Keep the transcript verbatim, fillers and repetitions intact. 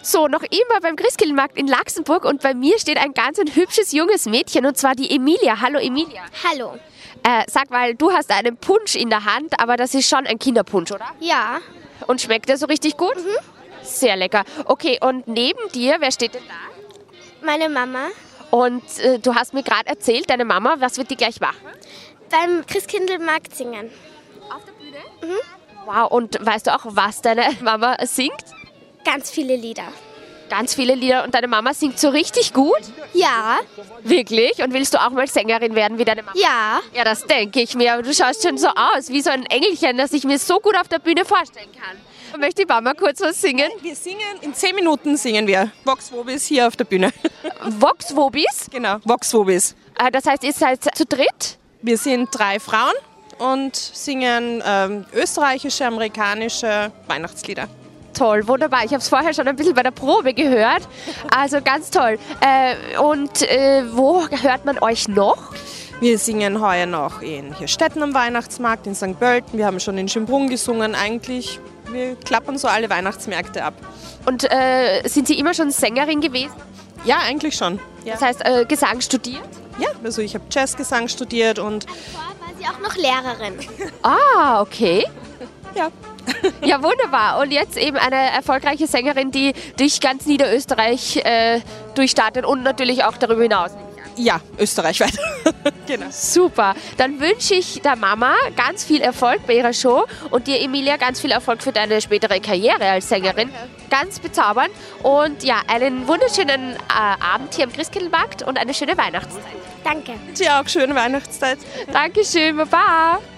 So, noch immer beim Christkindlmarkt in Laxenburg und bei mir steht ein ganz ein hübsches junges Mädchen und zwar die Emilia. Hallo Emilia. Hallo. Äh, sag mal, du hast einen Punsch in der Hand, aber das ist schon ein Kinderpunsch, oder? Ja. Und schmeckt der so richtig gut? Mhm. Sehr lecker. Okay, und neben dir, wer steht denn da? Meine Mama. Und äh, du hast mir gerade erzählt, deine Mama, was wird die gleich machen? Beim Christkindlmarkt singen. Auf der Bühne? Mhm. Wow, und weißt du auch, was deine Mama singt? Ganz viele Lieder. Ganz viele Lieder und deine Mama singt so richtig gut? Ja. Wirklich? Und willst du auch mal Sängerin werden wie deine Mama? Ja. Ja, das denke ich mir. Aber du schaust schon so aus, wie so ein Engelchen, das ich mir so gut auf der Bühne vorstellen kann. Möchte die Mama kurz was singen? Wir singen, in zehn Minuten singen wir Vox Vobis hier auf der Bühne. Vox Vobis? Genau, Vox Vobis. Äh, das heißt, ihr seid zu dritt? Wir sind drei Frauen und singen ähm, österreichische, amerikanische Weihnachtslieder. Toll, wunderbar. Ich habe es vorher schon ein bisschen bei der Probe gehört. Also ganz toll. Äh, und äh, wo hört man euch noch? Wir singen heuer noch in Hirstetten am Weihnachtsmarkt, in Sankt Pölten. Wir haben schon in Schönbrunn gesungen. Eigentlich, wir klappern so alle Weihnachtsmärkte ab. Und äh, sind Sie immer schon Sängerin gewesen? Ja, eigentlich schon. Ja. Das heißt, äh, Gesang studiert? Ja, also ich habe Jazzgesang studiert und... Davor war sie auch noch Lehrerin. Ah, okay. Ja. Ja, wunderbar. Und jetzt eben eine erfolgreiche Sängerin, die durch ganz Niederösterreich äh, durchstartet und natürlich auch darüber hinaus. Ja, österreichweit. Genau. Super. Dann wünsche ich der Mama ganz viel Erfolg bei ihrer Show und dir, Emilia, ganz viel Erfolg für deine spätere Karriere als Sängerin. Ganz bezaubernd. Und ja, einen wunderschönen äh, Abend hier am Christkindlmarkt und eine schöne Weihnachtszeit. Danke. Dir auch schöne Weihnachtszeit. Dankeschön, Baba.